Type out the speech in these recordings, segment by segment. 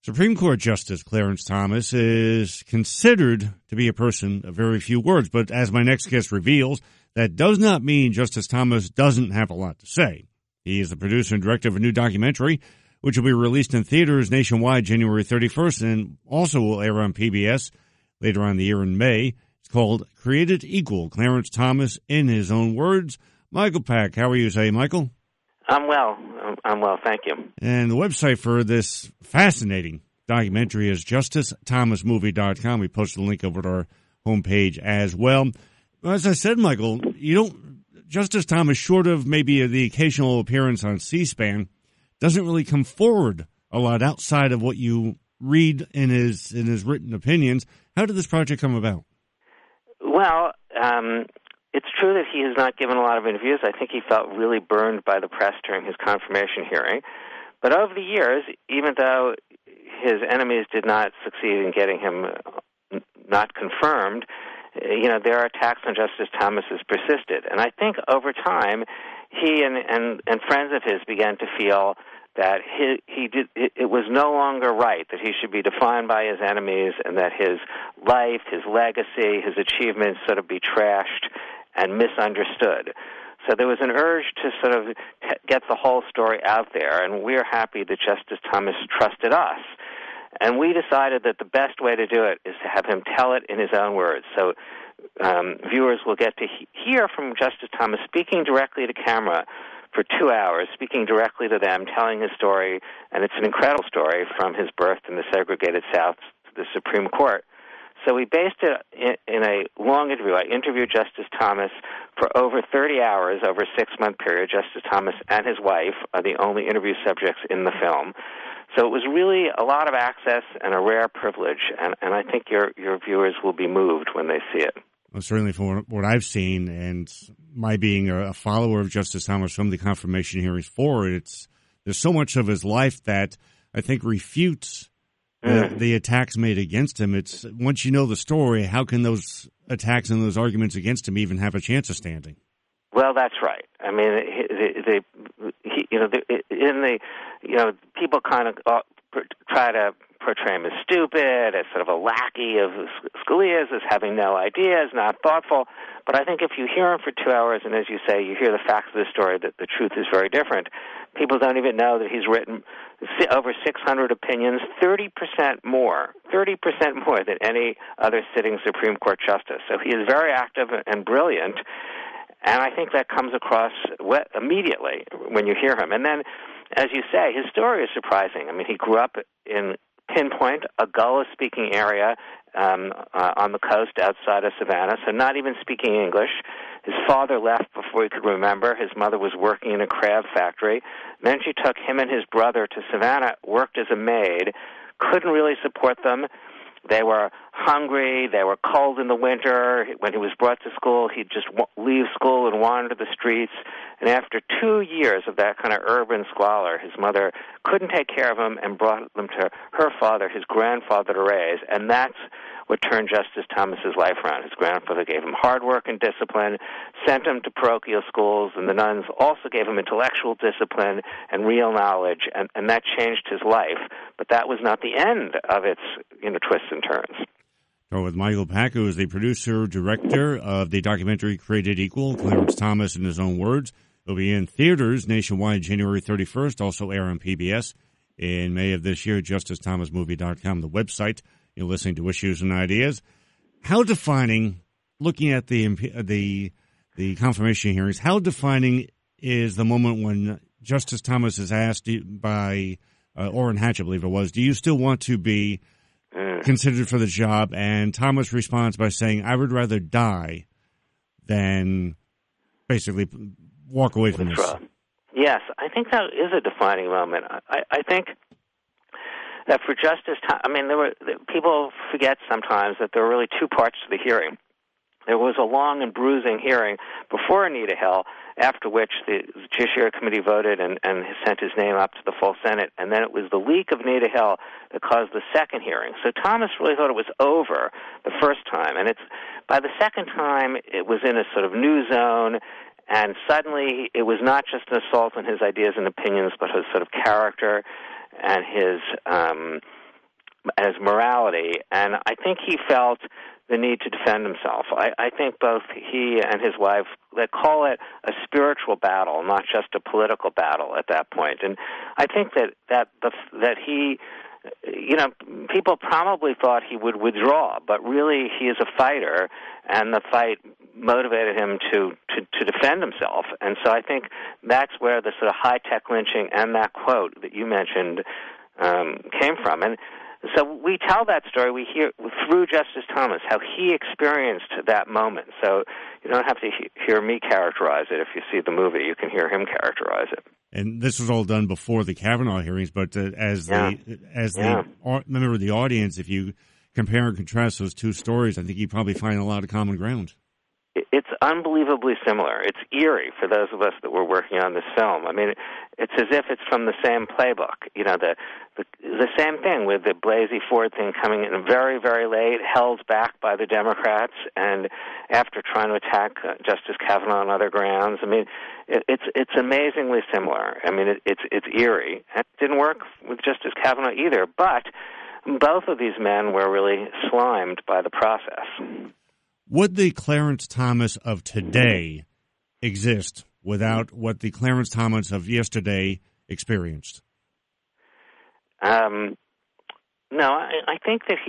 Supreme Court Justice Clarence Thomas is considered to be a person of very few words, but as my next guest reveals, that does not mean Justice Thomas doesn't have a lot to say. He is the producer and director of a new documentary, which will be released in theaters nationwide January 31st and also will air on PBS later on the year in May. It's called Created Equal, Clarence Thomas in his own words. Michael Pack, how are you today, Michael? I'm well. Thank you. And the website for this fascinating documentary is justicethomasmovie.com. We posted a link over to our homepage as well. As I said, Michael, Justice Thomas, short of maybe the occasional appearance on C-SPAN, doesn't really come forward a lot outside of what you read in his written opinions. How did this project come about? Well, it's true that he has not given a lot of interviews. I think he felt really burned by the press during his confirmation hearing. But over the years, even though his enemies did not succeed in getting him not confirmed, their attacks on Justice Thomas has persisted. And I think over time, he and friends of his began to feel that it was no longer right that he should be defined by his enemies and that his life, his legacy, his achievements sort of be trashed and misunderstood. So there was an urge to sort of get the whole story out there, and we're happy that Justice Thomas trusted us. And we decided that the best way to do it is to have him tell it in his own words. So viewers will get to hear from Justice Thomas speaking directly to camera for 2 hours, speaking directly to them, telling his story, and it's an incredible story from his birth in the segregated South to the Supreme Court. So we based it in a long interview. I interviewed Justice Thomas for over 30 hours over a 6-month period. Justice Thomas and his wife are the only interview subjects in the film. So it was really a lot of access and a rare privilege, and I think your viewers will be moved when they see it. Well, certainly from what I've seen, and my being a follower of Justice Thomas from the confirmation hearings forward, there's so much of his life that I think refutes the attacks made against him. It's once you know the story, how can those attacks and those arguments against him even have a chance of standing? Well, that's right. I mean, people kind of try to portray him as stupid, as sort of a lackey of Scalia's, as having no ideas, not thoughtful. But I think if you hear him for 2 hours, and as you say, you hear the facts of the story, that the truth is very different. People don't even know that he's written over 600 opinions, 30% more than any other sitting Supreme Court justice. So he is very active and brilliant, and I think that comes across immediately when you hear him. And then, as you say, his story is surprising. I mean, he grew up in Pinpoint, a Gullah-speaking area on the coast outside of Savannah, so not even speaking English. His father left before he could remember. His mother was working in a crab factory. Then she took him and his brother to Savannah, worked as a maid, couldn't really support them. They were hungry. They were cold in the winter. When he was brought to school, he'd just leave school and wander the streets. And after 2 years of that kind of urban squalor, his mother couldn't take care of him and brought them to her father, his grandfather, to raise. And that's what turned Justice Thomas's life around. His grandfather gave him hard work and discipline, sent him to parochial schools, and the nuns also gave him intellectual discipline and real knowledge, and that changed his life. But that was not the end of its twists and turns. With Michael Pack, who is the producer, director of the documentary Created Equal, Clarence Thomas in his own words. It'll be in theaters nationwide January 31st, also air on PBS in May of this year, justicethomasmovie.com, the website. You're listening to Issues and Ideas. How defining, looking at the confirmation hearings, how defining is the moment when Justice Thomas is asked by Orrin Hatch, I believe it was, do you still want to be considered for the job? And Thomas responds by saying, I would rather die than basically walk away from this. Yes, I think that is a defining moment. I think that for Justice Thomas, people forget sometimes that there were really two parts to the hearing. There was a long and bruising hearing before Anita Hill, after which the Judiciary Committee voted and sent his name up to the full Senate. And then it was the leak of Anita Hill that caused the second hearing. So Thomas really thought it was over the first time. And by the second time, it was in a sort of new zone. And suddenly, it was not just an assault on his ideas and opinions, but his sort of character and his his morality, and I think he felt the need to defend himself. I think both he and his wife, they call it a spiritual battle, not just a political battle at that point. And I think that he, people probably thought he would withdraw, but really he is a fighter, and the fight motivated him to defend himself. And so I think that's where the sort of high-tech lynching and that quote that you mentioned came from. And so we tell that story, we hear through Justice Thomas, how he experienced that moment. So you don't have to hear me characterize it. If you see the movie, you can hear him characterize it. And this was all done before the Kavanaugh hearings, but as the member of the audience, if you compare and contrast those two stories, I think you probably find a lot of common ground. It's unbelievably similar. It's eerie for those of us that were working on this film. I mean, it's as if it's from the same playbook. You know, the same thing with the Blasey Ford thing coming in very, very late, held back by the Democrats, and after trying to attack Justice Kavanaugh on other grounds. I mean, it's amazingly similar. I mean, it's eerie. It didn't work with Justice Kavanaugh either, but both of these men were really slimed by the process. Would the Clarence Thomas of today exist without what the Clarence Thomas of yesterday experienced? No, I think that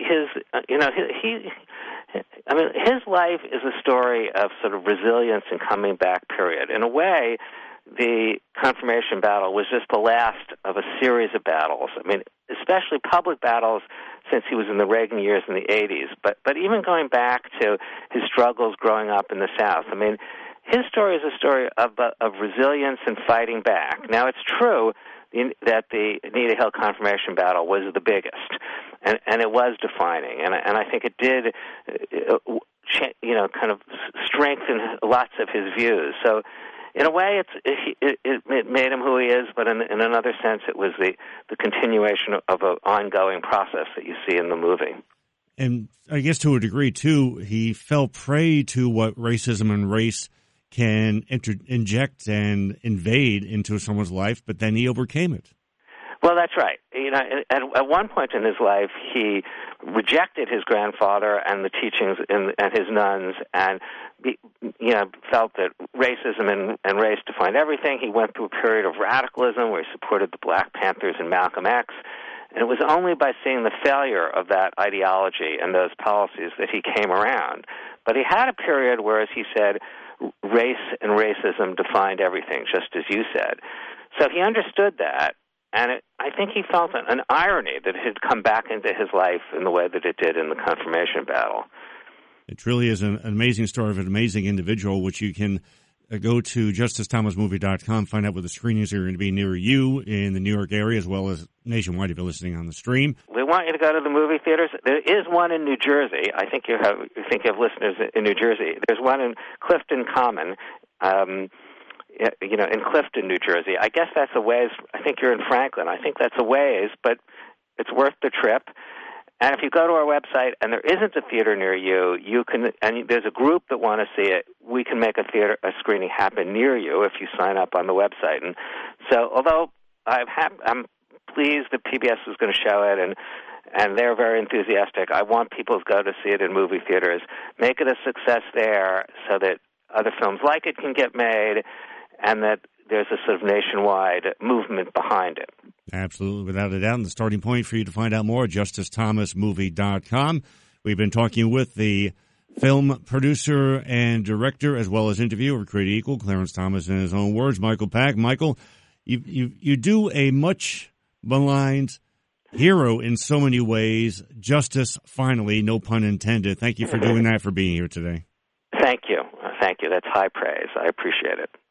his life is a story of sort of resilience and coming back, period. In a way, the confirmation battle was just the last of a series of battles. I mean, especially public battles since he was in the Reagan years in the 80s. But even going back to his struggles growing up in the South, I mean, his story is a story of resilience and fighting back. Now, it's true that the Anita Hill confirmation battle was the biggest, and it was defining. And I think it did, kind of strengthen lots of his views. So, in a way, it made him who he is, but in another sense, it was the continuation of an ongoing process that you see in the movie. And I guess to a degree, too, he fell prey to what racism and race can inject and invade into someone's life, but then he overcame it. Well, that's right. You know, at one point in his life, he rejected his grandfather and the teachings and his nuns, and felt that racism and race defined everything. He went through a period of radicalism where he supported the Black Panthers and Malcolm X, and it was only by seeing the failure of that ideology and those policies that he came around. But he had a period where, as he said, race and racism defined everything, just as you said. So he understood that. And I think he felt an irony that it had come back into his life in the way that it did in the confirmation battle. It truly is an amazing story of an amazing individual, which you can go to justicethomasmovie.com, find out where the screenings are going to be near you in the New York area, as well as nationwide if you're listening on the stream. We want you to go to the movie theaters. There is one in New Jersey. I think you have listeners in New Jersey. There's one in Clifton Common. In Clifton, New Jersey. I guess that's a ways. I think you're in Franklin. I think that's a ways, but it's worth the trip. And if you go to our website and there isn't a theater near you, you can, and there's a group that want to see it, we can make a screening happen near you if you sign up on the website. And so, although I'm pleased that PBS is going to show it, and they're very enthusiastic, I want people to go to see it in movie theaters. Make it a success there so that other films like it can get made, and that there's a sort of nationwide movement behind it. Absolutely, without a doubt. And the starting point for you to find out more, justicethomasmovie.com. We've been talking with the film producer and director, as well as interviewer of Created Equal, Clarence Thomas, in his own words, Michael Pack. Michael, you do a much maligned hero in so many ways. Justice, finally, no pun intended. Thank you for doing that, for being here today. Thank you. Thank you. That's high praise. I appreciate it.